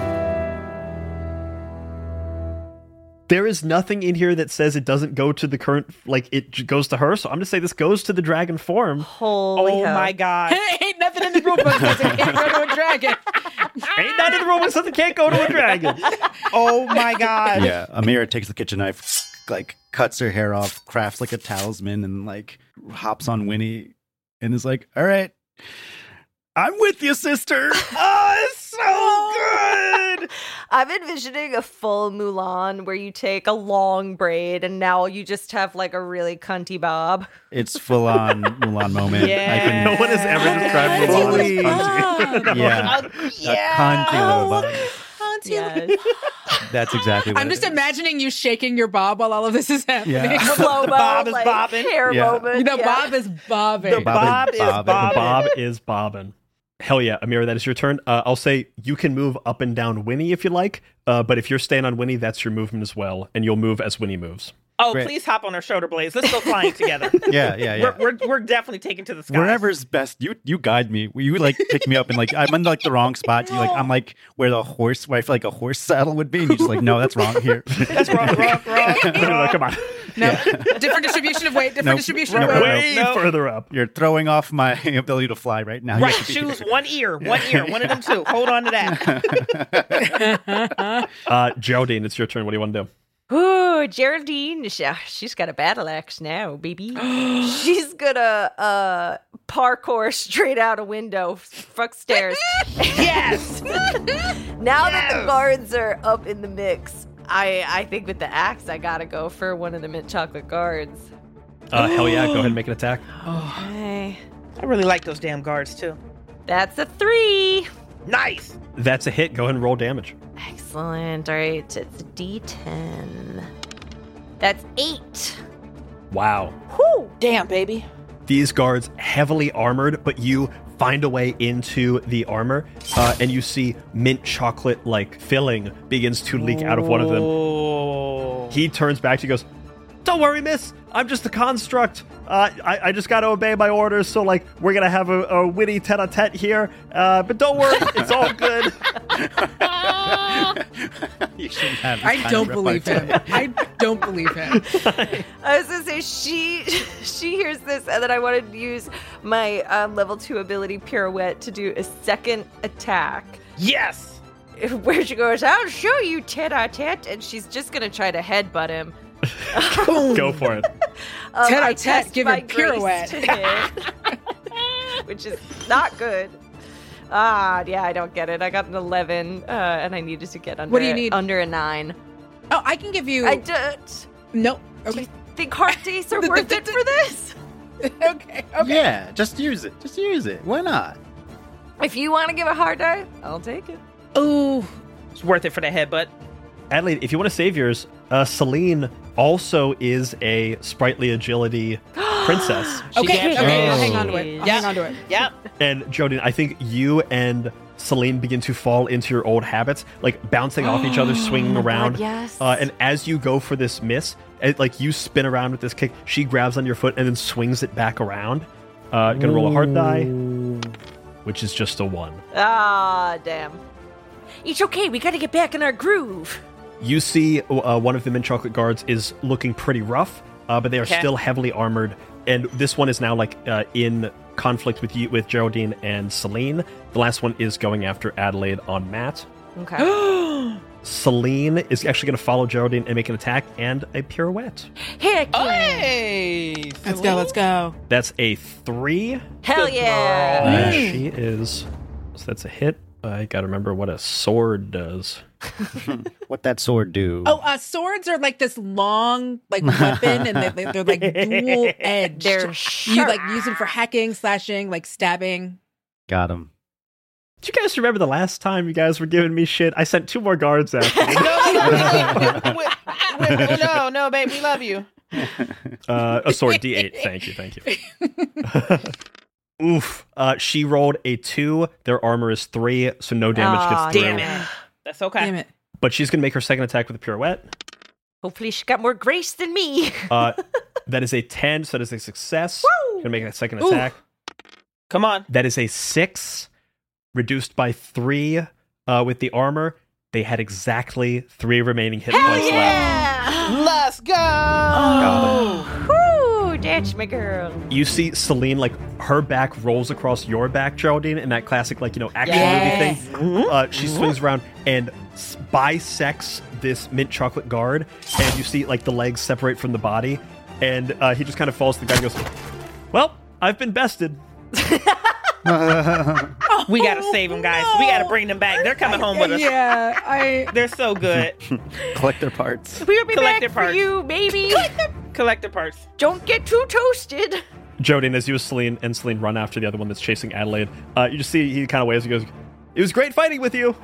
There is nothing in here that says it doesn't go to the current, like it j- goes to her. So I'm going to say this goes to the dragon form. Holy Oh hell. my god. Ain't nothing in the rule book that says it can't go to a dragon. Ain't none in the room something can't go to a dragon. Oh my god. Yeah, Amira takes the kitchen knife, like cuts her hair off, crafts like a talisman, and like hops on Winnie, and is like, "All right, I'm with you, sister." Oh, it's so good. I'm envisioning a full Mulan where you take a long braid and now you just have like a really cunty bob. It's full on Mulan moment. Yeah. I can, No one has ever described Mulan as cunty. yeah, Yeah. a cunty little bun. Yes. That's exactly what I'm it just is. imagining you shaking your bob while all of this is happening. Yeah. Slow-mo, Bob is like, bobbing. hair Yeah. moment. The yeah. bob is bobbing. The bob is bobbing. bobbing. Bob is bobbing. Hell yeah, Amira, that is your turn. Uh, I'll say you can move up and down Winnie if you like, uh, but if you're staying on Winnie, that's your movement as well, and you'll move as Winnie moves. Oh, Great. please hop on our shoulder blades. Let's go flying together. Yeah, yeah, yeah. We're, we're we're definitely taking to the sky. Wherever's best, you you guide me. You like pick me up and like I'm in like the wrong spot. You like I'm like where the horse, where I feel like a horse saddle would be, and you just like no, that's wrong here. That's wrong, wrong, wrong. No, no, no, come on. No, different distribution of weight. Different Nope. distribution Nope. of weight. Way No. further up. You're throwing off my ability to fly right now. You Right, have to be- choose one ear, one ear, one of them two. Hold on to that. Uh, Geraldine, it's your turn. What do you want to do? Ooh, Geraldine, sh- uh, she's got a battle axe now, baby. She's gonna uh, parkour straight out a window, fuck stairs. Yes. Now that the guards are up in the mix, I I think with the axe, I gotta go for one of the mint chocolate guards. Uh, hell yeah, go ahead and make an attack. Okay, I really like those damn guards too. that's a three. Nice. That's a hit. Go ahead and roll damage. Excellent. All right, it's a D ten. That's eight. Wow. Whew. Damn, baby. These guards heavily armored, but you find a way into the armor, uh, and you see mint chocolate like filling begins to leak out of one of them. Oh. He turns back to you, goes, "Don't worry, miss. I'm just a construct. Uh, I, I just got to obey my orders. So like we're gonna have a, a witty tete-a-tete here. Uh, but don't worry, it's all good." You shouldn't have this I kind don't of believe him. repartee. I don't believe him. I was gonna say she she hears this, and then I wanted to use my um, level two ability pirouette to do a second attack. Yes. Where she goes, "I'll show you tete-a-tete," and she's just gonna try to headbutt him. Go for it. Um, Tete-a-tete, I test give my him pirouette. grace to hit, which is not good. Ah, yeah, I don't get it. I got an eleven, uh, and I needed to get under. What do you need? Under a nine. Oh, I can give you. I don't. No. Do Okay. you think hard dice are worth it for this? okay. Okay. Yeah, just use it. Just use it. Why not? If you want to give a hard die, I'll take it. Ooh. It's worth it for the headbutt. Adelaide, if you want to save yours, uh, Celine also is a sprightly agility princess. She Okay. damn Okay. sure I'll is. hang on to it. I'll Yep. hang on to it. Yep. And Jodine, I think you and Celine begin to fall into your old habits, like bouncing off each other, swinging around. yes. Uh, and as you go for this miss, it, like you spin around with this kick, she grabs on your foot and then swings it back around. Uh, gonna roll a hard die, which is just a one. Ah, damn. It's okay. We got to get back in our groove. You see uh, one of the mint chocolate guards is looking pretty rough, uh, but they are Okay. still heavily armored. And this one is now like uh, in conflict with you, with Geraldine and Celine. The last one is going after Adelaide on Matt. Okay. Celine is actually going to follow Geraldine and make an attack and a pirouette. Heck yeah. Hey. Let's go. Let's go. That's a three. Hell Good yeah. Uh, she is. So that's a hit. I got to remember what a sword does. What that sword do? Oh, uh, swords are like this long, like weapon, and they, they're like dual edged. They're You like sharp. use them for hacking, slashing, like stabbing. Got him. Do you guys remember the last time you guys were giving me shit? I sent two more guards after you. No, no, no, we- we- we- no, no, babe, we love you. Uh, a sword, D eight. Thank you, thank you. Oof. Uh, she rolled a two. Their armor is three, so no damage Aw, gets through. Damn it. That's okay. Damn it. But she's going to make her second attack with a pirouette. Hopefully she got more grace than me. Uh, that is a ten, so that is a success. Woo! Going to make a second Ooh. attack. Come on. That is a six, reduced by three uh, with the armor. They had exactly three remaining hit Hell points left. yeah. Let's go. Woo, that's my girl. You see Celine, like, her back rolls across your back, Geraldine, in that classic, like, you know, action Yes. movie thing. Uh, she swings around and s- bisects this mint chocolate guard, and you see, like, the legs separate from the body, and uh, he just kind of falls to the ground and goes, "Well, I've been bested." We gotta save them, guys. We gotta bring them back. They're coming home with us. Yeah, I. They're so good. Collect their parts. We'll be Collect back their for parts. you, baby. Collect the parts. Don't get too toasted. Jodine, as you and Celine, and Celine run after the other one that's chasing Adelaide, uh, you just see he kind of waves and goes, "It was great fighting with you."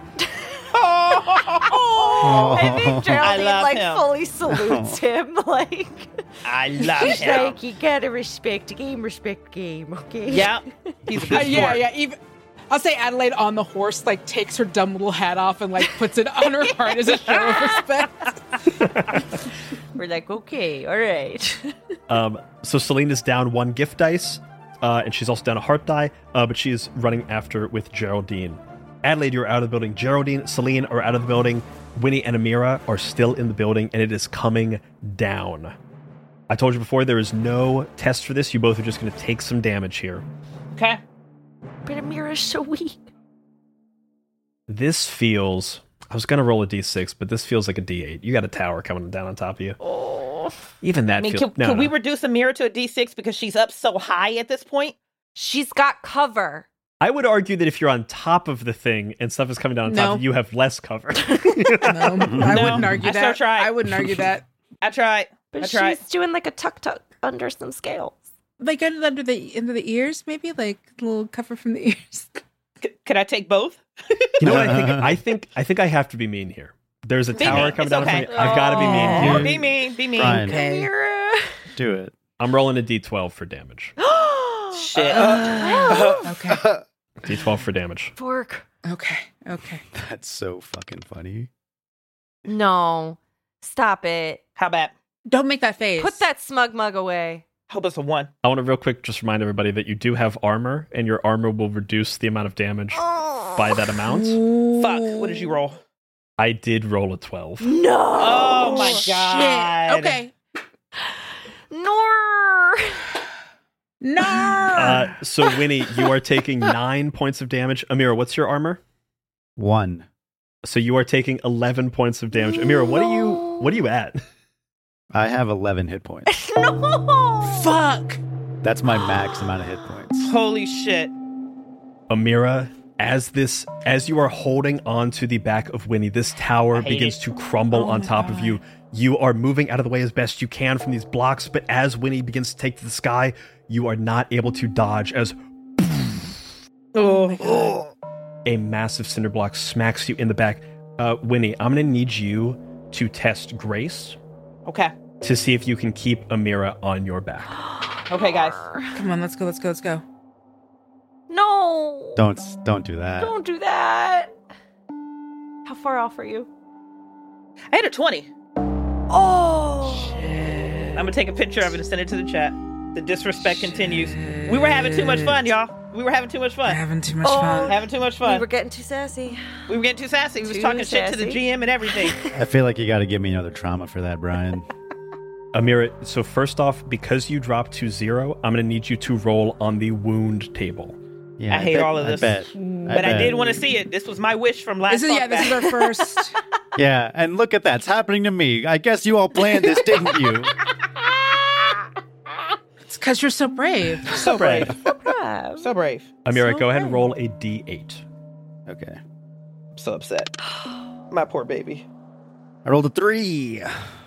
Oh, I think Geraldine love like him. fully salutes him. Like I love she's him. like, you gotta respect the game, respect the game, okay? Yep. He's a Uh, good yeah, sport. yeah. Even I'll say Adelaide on the horse like takes her dumb little hat off and like puts it on her heart as a show of respect. We're like, okay, all right. Um, so Celine is down one gift dice, uh, and she's also down a heart die, uh, but she is running after with Geraldine. Adelaide, you're out of the building. Geraldine, Celine are out of the building. Winnie and Amira are still in the building, and it is coming down. I told you before, there is no test for this. You both are just going to take some damage here. Okay. But Amira's so weak. This feels... I was going to roll a d six, but this feels like a d eight. You got a tower coming down on top of you. Oh. Even that I mean, feels... could, no, could no. we reduce Amira to a D six because she's up so high at this point? She's got cover. I would argue that if you're on top of the thing and stuff is coming down on No. top of you, you have less cover. No, I No, wouldn't argue I that. still tried. I wouldn't argue that. I tried. But I tried. she's doing like a tuck tuck under some scales. Like under, under the under the ears, maybe like a little cover from the ears. C- could I take both? You know what I think? I think I think I have to be mean here. There's a Be tower mean. coming It's down okay. in front of me. I've got to be mean Aw. here. Be mean. Be mean. Brian, Okay. Amira. do it. I'm rolling a d twelve for damage. Shit. Okay. d twelve for damage. Fork. Okay. Okay. That's so fucking funny. No. Stop it. How bad? Don't make that face. Put that smug mug away. Hope it's a one. I want to real quick just remind everybody that you do have armor, and your armor will reduce the amount of damage by that amount. Fuck. What did you roll? I did roll a twelve. No. Oh my Shit. god. Okay. Nor. No. Uh, so, Winnie, you are taking nine points of damage. Amira, what's your armor? One. So you are taking eleven points of damage. Amira, what are you? What are you at? I have eleven hit points. No. Fuck. That's my max amount of hit points. Holy shit. Amira, as this, as you are holding on to the back of Winnie, this tower I hate begins it. to crumble Oh on my top of God. you. You are moving out of the way as best you can from these blocks, but as Winnie begins to take to the sky, you are not able to dodge as Oh my God. a massive cinder block smacks you in the back. Uh, Winnie, I'm going to need you to test Grace Okay. to see if you can keep Amira on your back. Okay, guys. Come on, let's go. Let's go. Let's go. No. Don't don't do that. Don't do that. How far off are you? I hit a twenty. Oh. I'm gonna take a picture of it and send it to the chat. The disrespect continues. We were having too much fun, y'all. We were having too much We're fun. having too much Oh. fun. Having too much We fun. were getting too sassy. We were getting too sassy. We was Too talking shit to the sassy. G M and everything. I feel like you got to give me another trauma for that, Brian. Amira, so first off, because you dropped to zero, I'm going to need you to roll on the wound table. Yeah, I hate bet- all of this. I bet. But I bet. did want to see it. This was my wish from last This is yeah. talk This is back. our first. Yeah, and look at that. It's happening to me. I guess you all planned this, didn't you? It's because you're so brave. So brave. Surprise. So brave. Amira, So go ahead and brave. roll a d eight. Okay. I'm so upset. My poor baby. I rolled a three.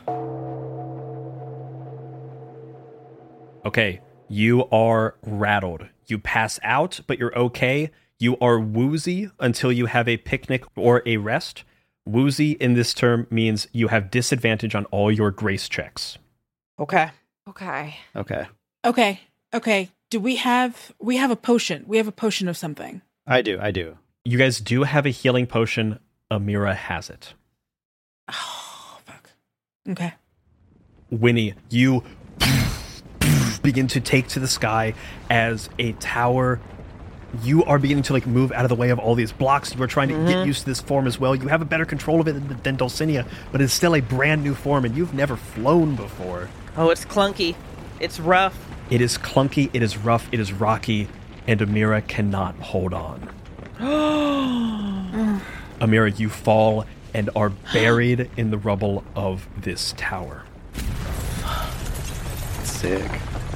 Okay, you are rattled. You pass out, but you're okay. You are woozy until you have a picnic or a rest. Woozy in this term means you have disadvantage on all your grace checks. Okay. Okay. Okay. Okay. Okay. Do we have we have a potion? We have a potion of something. I do. I do. You guys do have a healing potion. Amira has it. Oh fuck. Okay. Winnie, you begin to take to the sky as a tower. You are beginning to like move out of the way of all these blocks. You are trying to Mm-hmm. get used to this form as well. You have a better control of it than, than Dulcinea, but it's still a brand new form, and you've never flown before. Oh, it's clunky. It's rough. It is clunky, it is rough, it is rocky, and Amira cannot hold on. Amira, you fall and are buried in the rubble of this tower. Sick.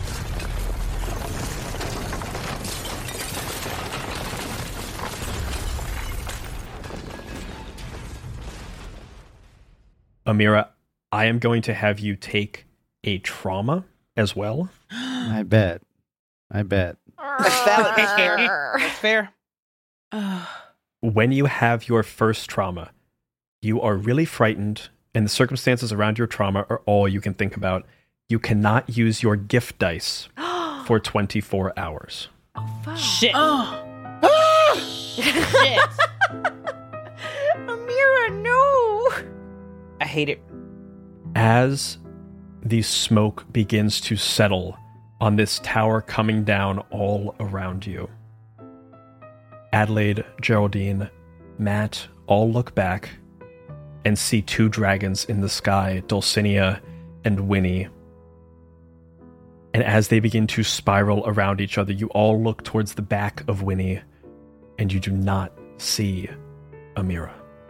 Amira, I am going to have you take a trauma as well. I bet. I bet. That's valid. That's fair. That's fair. Uh, When you have your first trauma, you are really frightened, and the circumstances around your trauma are all you can think about. You cannot use your gift dice for twenty-four hours. Oh, fuck. Shit. oh. Shit. Amira, no. I hate it. As the smoke begins to settle on this tower coming down all around you, Adelaide, Geraldine, Matt all look back and see two dragons in the sky, Dulcinea and Winnie. And as they begin to spiral around each other, you all look towards the back of Winnie, and you do not see Amira.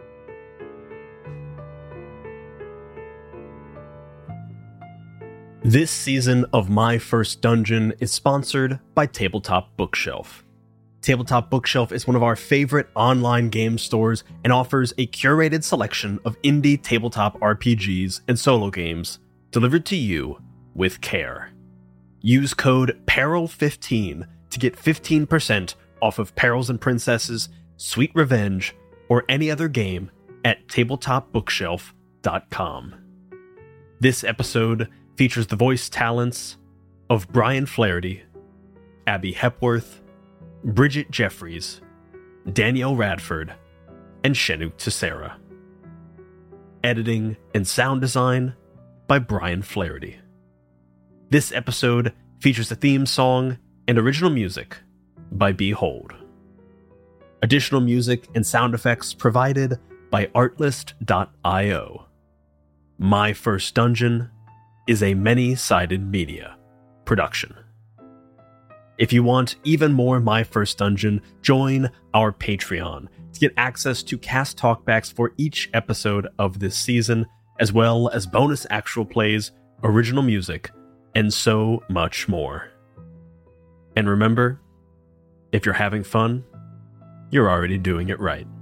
This season of My First Dungeon is sponsored by Tabletop Bookshelf. Tabletop Bookshelf is one of our favorite online game stores and offers a curated selection of indie tabletop R P Gs and solo games delivered to you with care. Use code peril fifteen to get fifteen percent off of Perils and Princesses, Sweet Revenge, or any other game at tabletop bookshelf dot com. This episode features the voice talents of Brian Flaherty, Abby Hepworth, Bridget Jeffries, Danielle Radford, and Shenuk Tessera. Editing and sound design by Brian Flaherty. This episode features a theme song and original music by Behold. Additional music and sound effects provided by artlist dot io. My First Dungeon is a many-sided media production. If you want even more My First Dungeon, join our Patreon to get access to cast talkbacks for each episode of this season, as well as bonus actual plays, original music, and so much more. And remember, if you're having fun, you're already doing it right.